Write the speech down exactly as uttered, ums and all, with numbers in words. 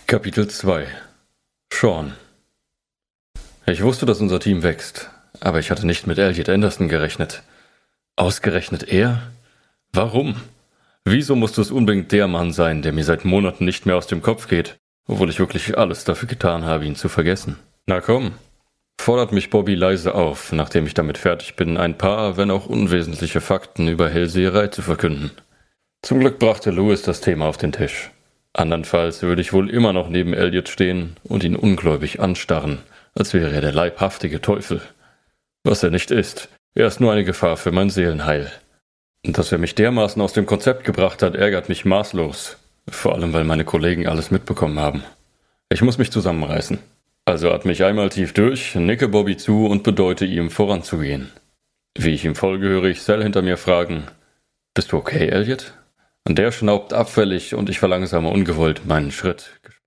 Kapitel zwei. Sean. Ich wusste, dass unser Team wächst, aber ich hatte nicht mit Elliot Anderson gerechnet. Ausgerechnet er? Warum? Wieso musste es unbedingt der Mann sein, der mir seit Monaten nicht mehr aus dem Kopf geht, obwohl ich wirklich alles dafür getan habe, ihn zu vergessen? Na komm, fordert mich Bobby leise auf, nachdem ich damit fertig bin, ein paar, wenn auch unwesentliche Fakten über Hellseherei zu verkünden. Zum Glück brachte Louis das Thema auf den Tisch. Andernfalls würde ich wohl immer noch neben Elliot stehen und ihn ungläubig anstarren, als wäre er der leibhaftige Teufel. Was er nicht ist, er ist nur eine Gefahr für mein Seelenheil. Und dass er mich dermaßen aus dem Konzept gebracht hat, ärgert mich maßlos. Vor allem, weil meine Kollegen alles mitbekommen haben. Ich muss mich zusammenreißen. Also atme ich einmal tief durch, nicke Bobby zu und bedeute ihm, voranzugehen. Wie ich ihm folge, höre ich Sal hinter mir fragen: »Bist du okay, Elliot?« Und der schnaubt abfällig und ich verlangsame ungewollt meinen Schritt.